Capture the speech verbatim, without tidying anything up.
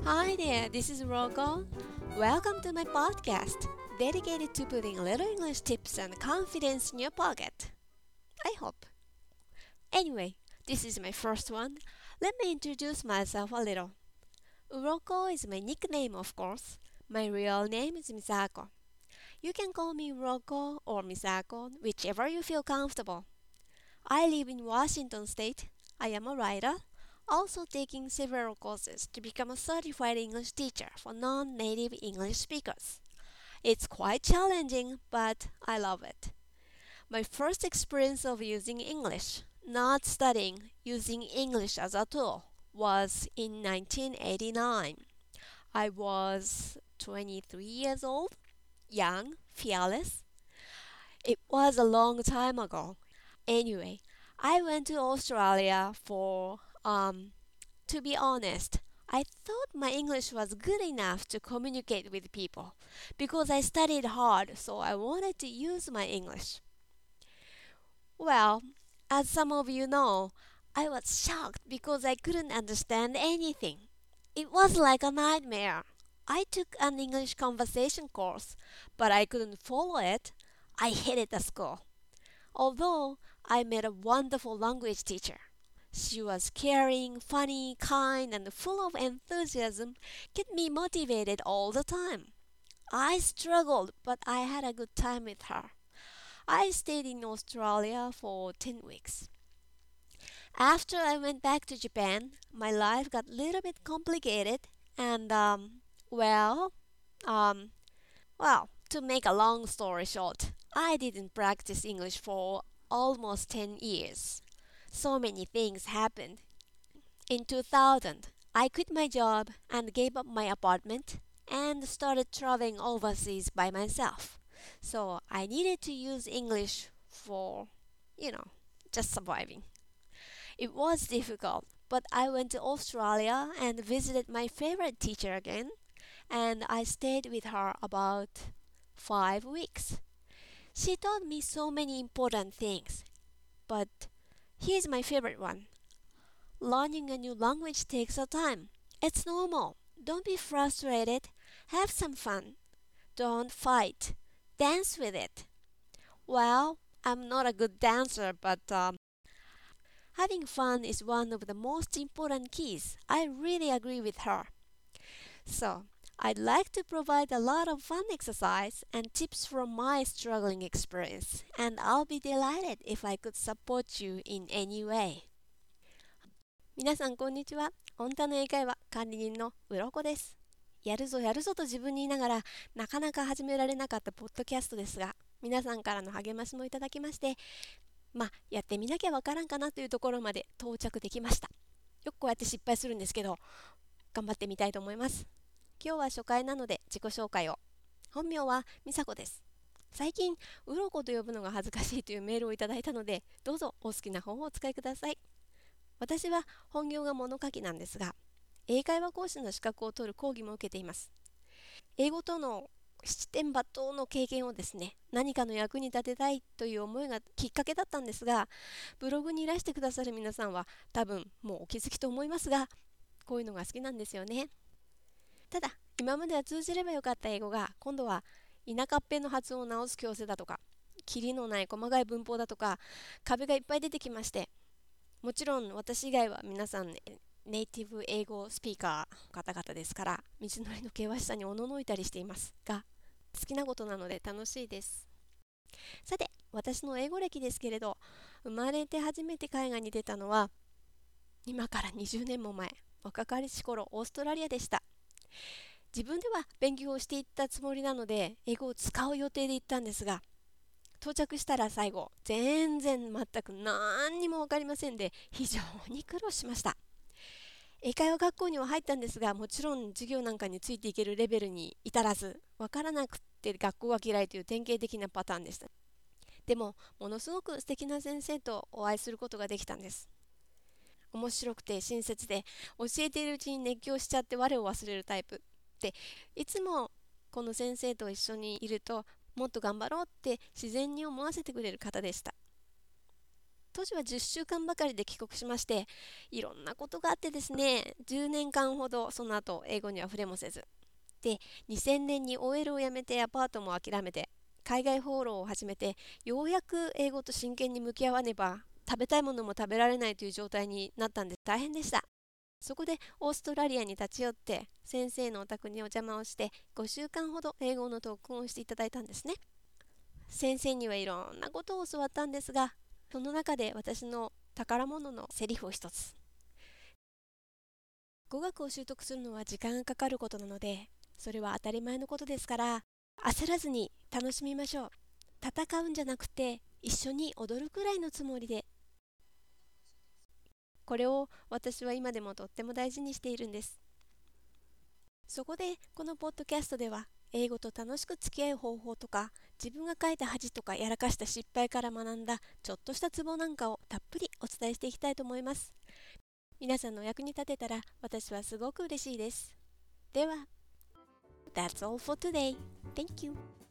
Hi there, this is Roko. Welcome to my podcast, dedicated to putting little English tips and confidence in your pocket. I hope. Anyway, this is my first one. Let me introduce myself a little. Uroko is my nickname, of course. My real name is Misako. You can call me Uroko or Misako, whichever you feel comfortable. I live in Washington State. I am a writer, also taking several courses to become a certified English teacher for non native English speakers. It's quite challenging, but I love it. My first experience of using English, not studying, using English as a tool, was in nineteen eighty-nine. I was twenty-three years old, young, fearless. It was a long time ago. Anyway, I went to Australia for, um, to be honest, I thought my English was good enough to communicate with people because I studied hard, so I wanted to use my English. Well, as some of you know, I was shocked because I couldn't understand anything. It was like a nightmare. I took an English conversation course, but I couldn't follow it. I hated the school. Although I met a wonderful language teacher. She was caring, funny, kind, and full of enthusiasm, kept me motivated all the time. I struggled, but I had a good time with her. I stayed in Australia for ten weeks. After I went back to Japan, my life got a little bit complicated, and um, well, um, well, to make a long story short, I didn't practice English for almost ten years. So many things happened. In two thousand, I quit my job and gave up my apartment and started traveling overseas by myself. So I needed to use English for, you know, just surviving. It was difficult, but I went to Australia and visited my favorite teacher again, and I stayed with her about five weeks. She taught me so many important things, but here's my favorite one. Learning a new language takes a time. It's normal. Don't be frustrated. Have some fun. Don't fight. Dance with it. Well, I'm not a good dancer, but um, having fun is one of the most important keys. I really agree with her. So, I'd like to provide a lot of fun exercise and tips from my struggling experience, and I'll be delighted if I could support you in any way. 皆さんこんにちは。オンタの英会話管理人のうろこです。やるぞやるぞと自分に言いながらなかなか始められなかったポッドキャストですが、皆さんからの励ましもいただきまして、まあやってみなきゃわからんかなというところまで到着できました。よくこうやって失敗するんですけど、頑張ってみたいと思います。今日は初回なので自己紹介を。本名はみさこです。最近うろこと呼ぶのが恥ずかしいというメールをいただいたので、どうぞお好きな方をお使いください。私は本業が物書きなんですが、英会話講師の資格を取る講義も受けています。英語との七点抜刀の経験をですね、何かの役に立てたいという思いがきっかけだったんですが、ブログにいらしてくださる皆さんは多分もうお気づきと思いますが、こういうのが好きなんですよね。ただ、今までは通じればよかった英語が、今度は田舎っぺの発音を直す矯正だとか、キリのない細かい文法だとか、壁がいっぱい出てきまして、もちろん私以外は皆さん、ね、ネイティブ英語スピーカー方々ですから道のりの険しさにおののいたりしていますが、好きなことなので楽しいです。さて、私の英語歴ですけれど、生まれて初めて海外に出たのは今からにじゅうねんも前、若かりし頃オーストラリアでした。自分では勉強をしていったつもりなので英語を使う予定で行ったんですが、到着したら最後全然全く何にも分かりませんで非常に苦労しました。英会話学校には入ったんですが、もちろん授業なんかについていけるレベルに至らず、分からなくて学校が嫌いという典型的なパターンでした。でもものすごく素敵な先生とお会いすることができたんです。面白くて親切で、教えているうちに熱狂しちゃって我を忘れるタイプで、いつもこの先生と一緒にいるともっと頑張ろうって自然に思わせてくれる方でした。 当時はじゅっしゅうかんばかりで帰国しまして、いろんなことがあってですね、じゅうねんかんほどその後英語には触れもせず、でにせんねんに オーエル を辞めてアパートも諦めて海外放浪を始めて、ようやく英語と真剣に向き合わねば食べたいものも食べられないという状態になったんで大変でした。そこでオーストラリアに立ち寄って先生のお宅にお邪魔をしてごしゅうかんほど英語の特訓をしていただいたんですね。先生にはいろんなことを教わったんですが、その中で私の宝物のセリフを一つ。語学を習得するのは時間がかかることなので、それは当たり前のことですから、焦らずに楽しみましょう。戦うんじゃなくて一緒に踊るくらいのつもりで。これを私は今でもとっても大事にしているんです。そこでこのポッドキャストでは、英語と楽しく付き合う方法とか、自分が書いた恥とかやらかした失敗から学んだちょっとしたツボなんかをたっぷりお伝えしていきたいと思います。皆さんのお役に立てたら私はすごく嬉しいです。では、That's all for today. Thank you.